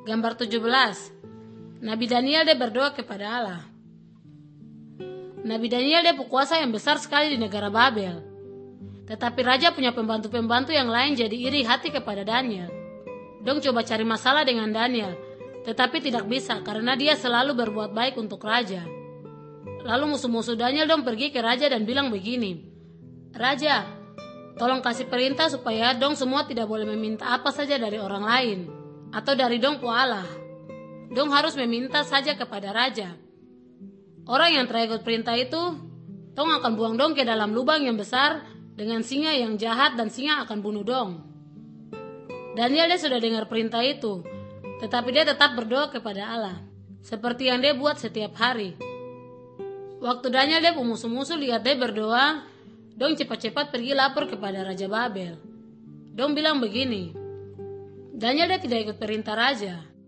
Gambar 17. Nabi Daniel dia berdoa kepada Allah. Nabi Daniel dia penguasa yang besar sekali di negara Babel. Tetapi raja punya pembantu-pembantu yang lain jadi iri hati kepada Daniel. Dong coba cari masalah dengan Daniel, tetapi tidak bisa karena dia selalu berbuat baik untuk raja. Lalu musuh-musuh Daniel dong pergi ke raja dan bilang begini, "Raja, tolong kasih perintah supaya dong semua tidak boleh meminta apa saja dari orang lain atau dari dong pu Allah. Dong harus meminta saja kepada raja. Orang yang terikut perintah itu, dong akan buang dong ke dalam lubang yang besar dengan singa yang jahat dan singa akan bunuh dong." Daniel dia sudah dengar perintah itu, tetapi dia tetap berdoa kepada Allah, seperti yang dia buat setiap hari. Waktu Daniel dia musuh-musuh lihat dia berdoa, dong cepat-cepat pergi lapor kepada Raja Babel. Dong bilang begini, "Daniel dia tidak ikut perintah raja.